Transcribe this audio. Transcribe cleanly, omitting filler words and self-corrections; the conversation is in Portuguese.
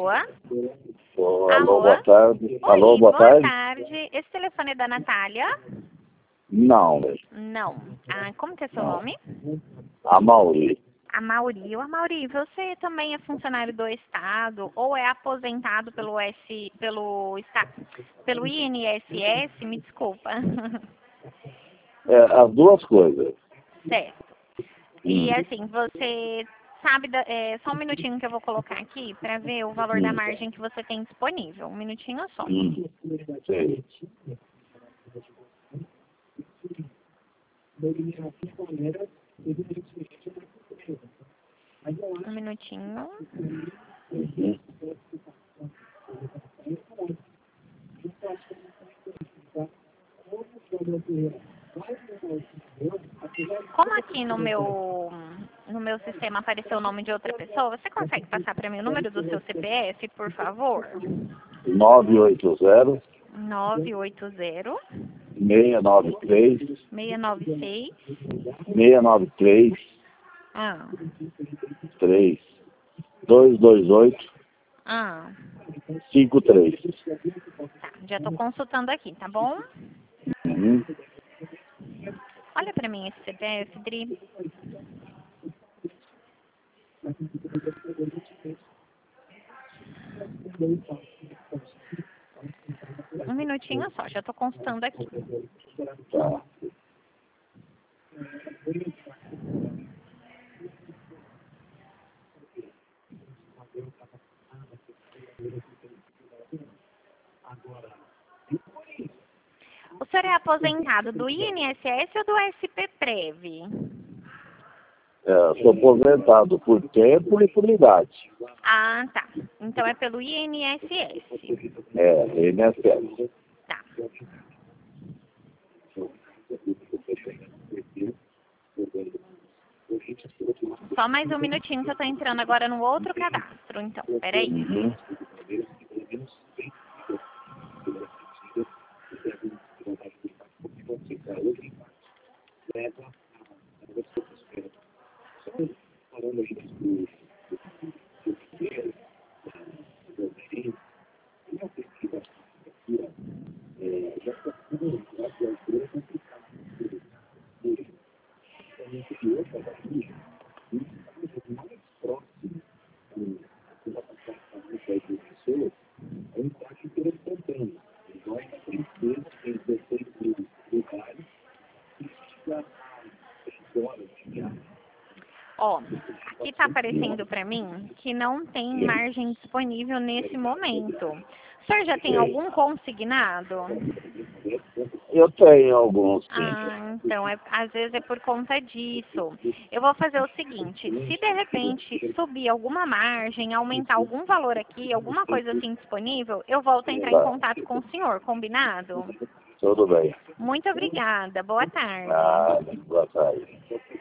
pessoa. Alô, Alô? boa tarde. Alô, Oi, boa tarde. tarde. Esse telefone é da Natália? Não, velho. Não. Ah, como que é seu Não. nome? A Mauri. A Mauri. Ô, Mauri, você também é funcionário do Estado ou é aposentado pelo INSS? Me desculpa. As duas coisas. Certo. E assim, você sabe, só um minutinho que eu vou colocar aqui para ver o valor da margem que você tem disponível. Um minutinho só. Sei. Um minutinho. Uhum. Como aqui no meu sistema apareceu o nome de outra pessoa, você consegue passar para mim o número do seu CPF, por favor? 980 980 693 696 693 ah, 3 228 ah, 53. tá, já estou consultando aqui, tá bom? Uhum. Olha para mim esse CPF, Dri. Um minutinho só, já estou consultando aqui. Tá. O senhor é aposentado do INSS ou do SPPrev? Sou aposentado por tempo e por idade. Ah, tá. Então é pelo INSS. INSS. Tá. Só mais um minutinho que eu tô entrando agora no outro cadastro. Então, peraí. Uhum. Ó, aqui tá aparecendo pra mim que não tem margem disponível nesse momento. O senhor já tem algum consignado? Eu tenho alguns, sim. Ah, então, às vezes é por conta disso. Eu vou fazer o seguinte, se de repente subir alguma margem, aumentar algum valor aqui, alguma coisa assim disponível, eu volto a entrar em Tá. contato com o senhor, combinado? Tudo bem. Muito obrigada, boa tarde. Boa tarde.